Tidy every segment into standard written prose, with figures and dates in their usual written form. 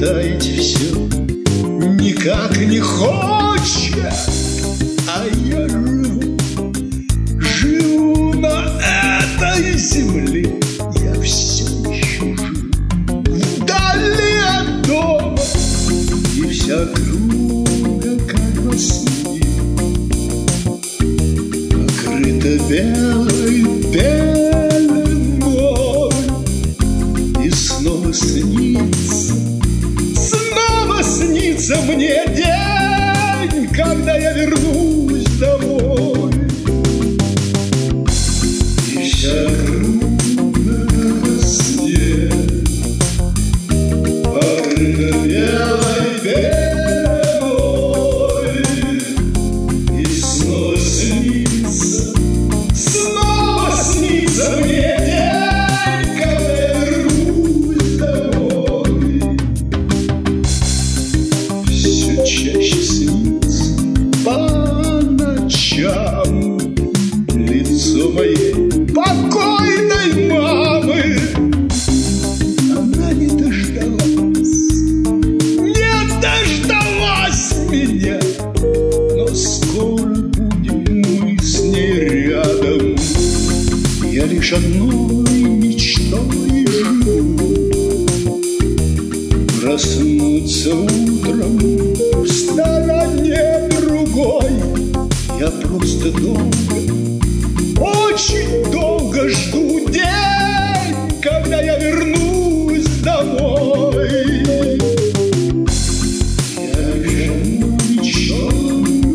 знаете, все никак не хочет, а я живу на этой земле. Я все еще живу вдали от дома, и вся круга, как во сне, покрыта белой пеленой. И снова снится мне день, когда я вернусь домой. И вся круга, как во сне, покрыта белой пеленой. И снова снится мне день, когда я вернусь домой. Все чаще снится по ночам лицо моей покойной мамы. Она не дождалась меня, но скоро будем мы с ней рядом. Я лишь одной мечтой живу: проснуться утром в стороне другой. Я просто долго, очень долго жду день, когда я вернусь домой. Я лишь одной мечтой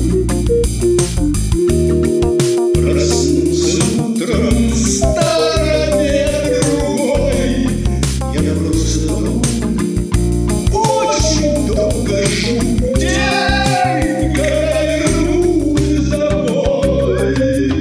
живу: проснуться утром в стороне другой. Я просто долго, очень долго жду день, когда я вернусь домой.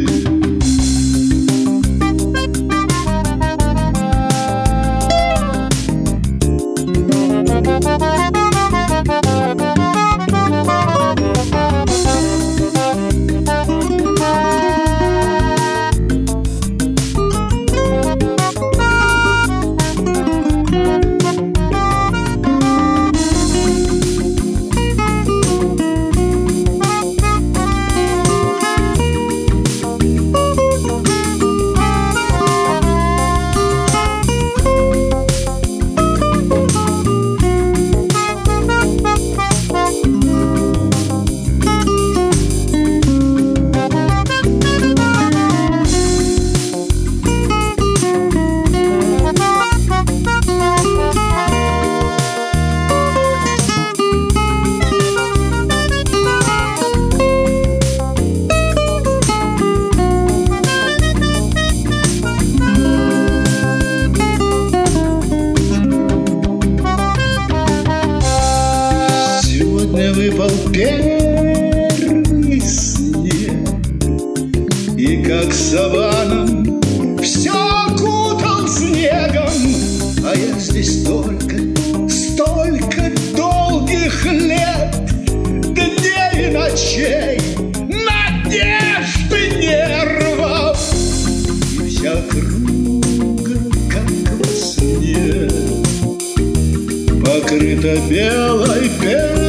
Выпал первый снег, и как саваном все окутал снегом. А я здесь столько долгих лет, дней и ночей, надежды, нервов. И вся круга, как во сне, покрыта белой пеленой.